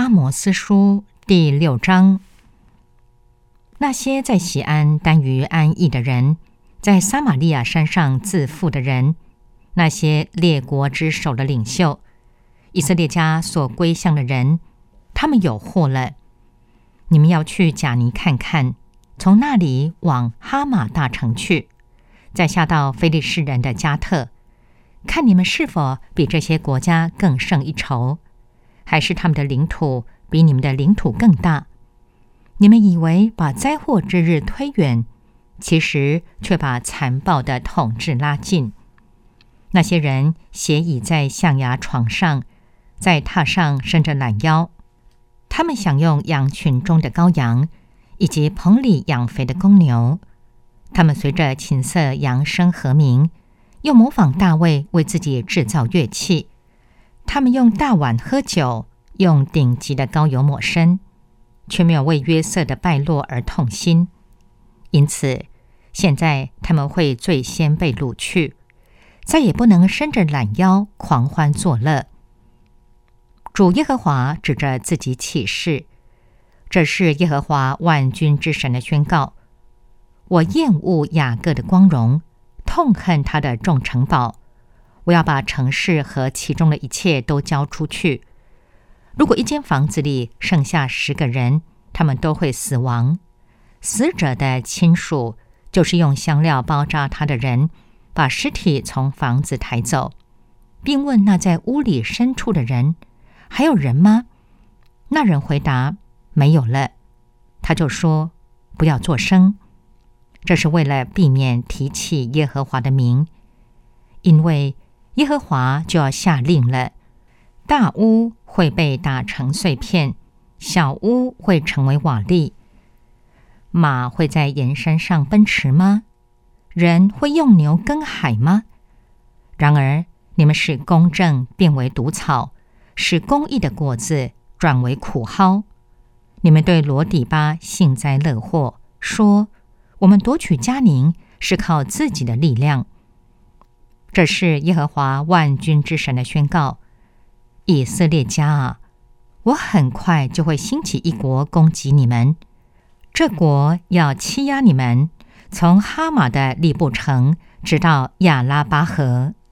阿摩斯书第6章。那些在锡安耽于安逸的人，在撒玛利亚山上自负的人，那些列国之首的领袖，以色列家所归向的人，他们有祸了。你们要去贾尼看看，从那里往哈马大城去，再下到非利士人的加特，看你们是否比这些国家更胜一筹，还是他们的领土比你们的领土更大。你们以为把灾祸之日推远，其实却把残暴的统治拉近。那些人斜倚在象牙床上，在榻上伸着懒腰，他们享用羊群中的羔羊，以及棚里养肥的公牛。他们随着琴瑟扬声和鸣，又模仿大卫为自己制造乐器。他们用大碗喝酒，用顶级的膏油抹身，却没有为约瑟的败落而痛心。因此现在他们会最先被掳去，再也不能伸着懒腰狂欢作乐。主耶和华指着自己起誓，这是耶和华万军之神的宣告：我厌恶雅各的光荣，痛恨他的众城堡。我要把城市和其中的一切都交出去。如果一间房子里剩下10个人，他们都会死亡。死者的亲属就是用香料包扎他的人，把尸体从房子抬走，并问那在屋里深处的人：还有人吗？那人回答：没有了。他就说：不要作声。这是为了避免提起耶和华的名，因为耶和华就要下令了，大屋会被打成碎片，小屋会成为瓦砾。马会在岩山上奔驰吗？人会用牛耕海吗？然而你们使公正变为毒草，使公义的果子转为苦蒿。你们对罗底巴幸灾乐祸，说我们夺取迦宁是靠自己的力量。这是耶和华万军之神的宣告：以色列家啊，我很快就会兴起一国攻击你们，这国要欺压你们，从哈马的利布城直到亚拉巴河。